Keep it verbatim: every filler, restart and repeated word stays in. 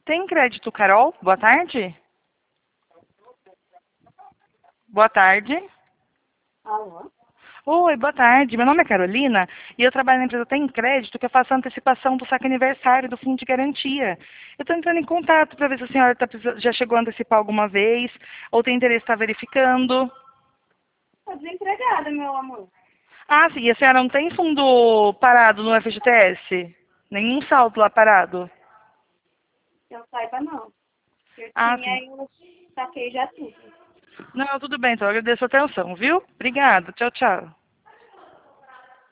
Tem crédito, Carol? Boa tarde. Boa tarde. Alô? Oi, boa tarde. Meu nome é Carolina e eu trabalho na empresa Tem Crédito, que eu faço a antecipação do saque aniversário do Fundo de Garantia. Eu estou entrando em contato para ver se a senhora tá precisando- já chegou a antecipar alguma vez ou tem interesse em estar verificando. Tô desempregada, meu amor. Ah, sim. E a senhora não tem fundo parado no F G T S? Nenhum saldo lá parado? Que eu saiba, não. Eu Ah, sim. tinha e eu saquei já tudo. Não, tudo bem, então eu agradeço a atenção, viu? Obrigada. Tchau, tchau.